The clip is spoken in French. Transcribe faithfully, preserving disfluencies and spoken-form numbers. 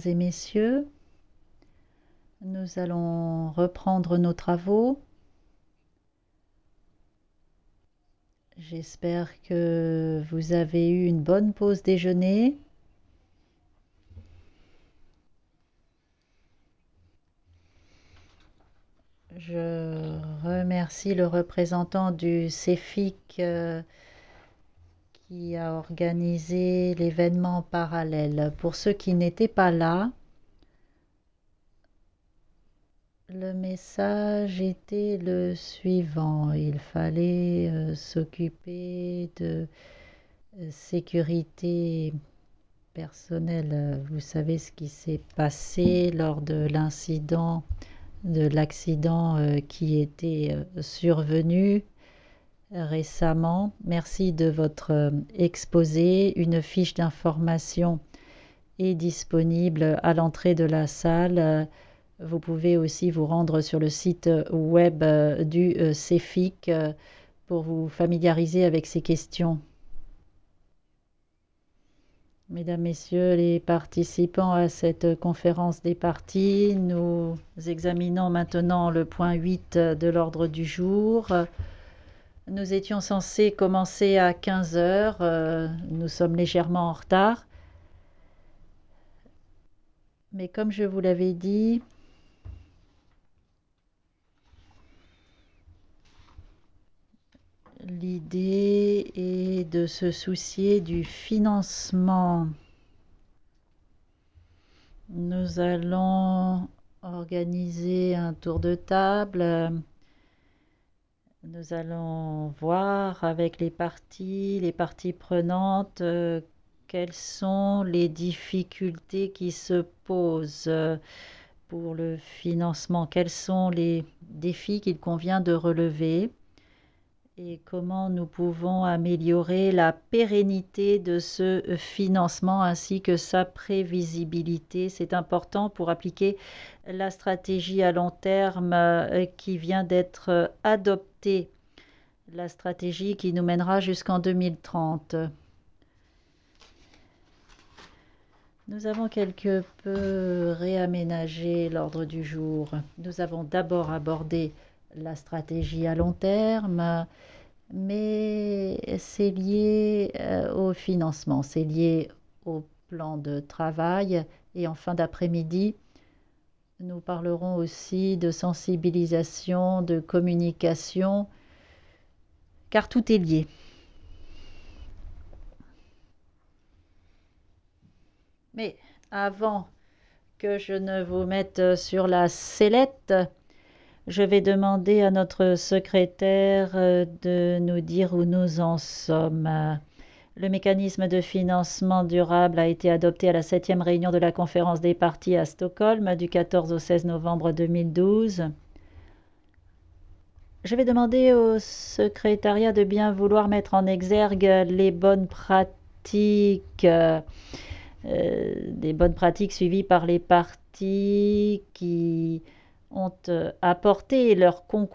et messieurs, nous allons reprendre nos travaux. J'espère que vous avez eu une bonne pause déjeuner. Je remercie le représentant du CEFIC euh, qui a organisé l'événement parallèle. Pour ceux qui n'étaient pas là, le message était le suivant. Il fallait euh, s'occuper de euh, sécurité personnelle. Vous savez ce qui s'est passé lors de l'incident, de l'accident euh, qui était euh, survenu récemment. Merci de votre euh, exposé. Une fiche d'information est disponible à l'entrée de la salle. Vous pouvez aussi vous rendre sur le site web euh, du euh, CEFIC euh, pour vous familiariser avec ces questions. Mesdames, Messieurs les participants à cette conférence des parties, nous examinons maintenant le point huit de l'ordre du jour. Nous étions censés commencer à quinze heures, euh, nous sommes légèrement en retard. Mais comme je vous l'avais dit, l'idée est de se soucier du financement. Nous allons organiser un tour de table. Nous allons voir avec les parties, les parties prenantes, euh, quelles sont les difficultés qui se posent euh, pour le financement, quels sont les défis qu'il convient de relever et comment nous pouvons améliorer la pérennité de ce financement ainsi que sa prévisibilité. C'est important pour appliquer la stratégie à long terme euh, qui vient d'être euh, adoptée, la stratégie qui nous mènera jusqu'en deux mille trente. Nous avons quelque peu réaménagé l'ordre du jour. Nous avons d'abord abordé la stratégie à long terme, mais c'est lié euh, au financement, c'est lié au plan de travail. Et en fin d'après-midi, nous parlerons aussi de sensibilisation, de communication, car tout est lié. Mais avant que je ne vous mette sur la sellette, je vais demander à notre secrétaire euh, de nous dire où nous en sommes. Le mécanisme de financement durable a été adopté à la septième réunion de la conférence des parties à Stockholm du quatorze au seize novembre deux mille douze. Je vais demander au secrétariat de bien vouloir mettre en exergue les bonnes pratiques, euh, des bonnes pratiques suivies par les parties qui ont euh, apporté leur concours